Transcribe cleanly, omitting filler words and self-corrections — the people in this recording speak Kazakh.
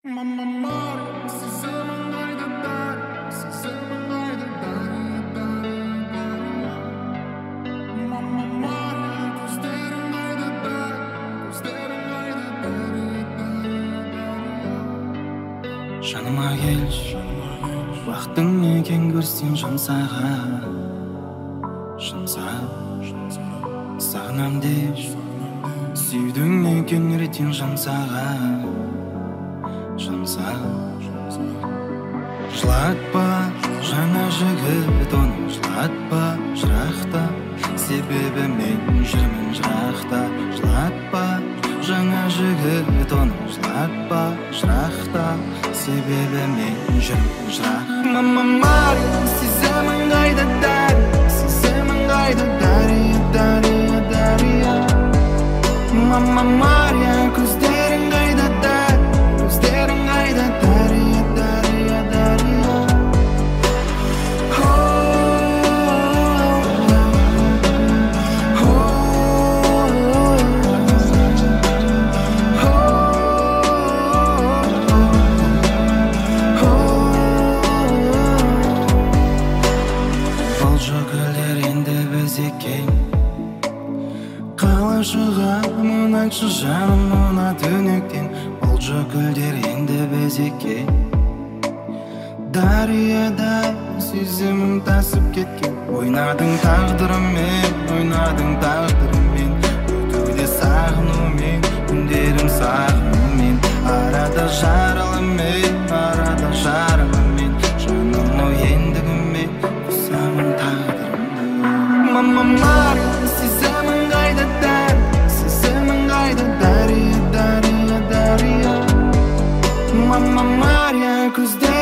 Mamma mia, si sembra mai da dare, si sembra mai da dare. Mamma mia, costera mai da dare, costera mai da dare. Жаныма келші, уақытың екен көрсең жұмсаған, сағынам деші, сүйдің екен ертең жұмсаған. Жылатпа жаңа жігіт, оны жылатпа жырақта, себебі мен жүрмін жырақта. Жылатпа жаңа жігіт, оны жылатпа жырақта, себебі мен жүрмін жырақта. Мама Мария, сеземін қайда дәрі, сеземін қайда дария, дария, дария. Мама Мария, көздерің қайда дәрі, көздерің қайда дария, дария, дария. Бұл жөкілер енді біз екен, қалай шығамын айтшы жаным мына түнектен. Бұл жөкілдер енді біз екен, дарияда сезімім тасып кеткен. Ойнадың тағдырыммен, ойнадың тағдырыммен, өтуде сағынумен, күндерім сағынумен. Арада жарылымен, арада жарылымен, жаным-ау ендігіме қосамын тағдырымды. Мама Мария, сеземін қайда дәрі, сеземін қайда дария, дария, дария. Мама Мария, көздерің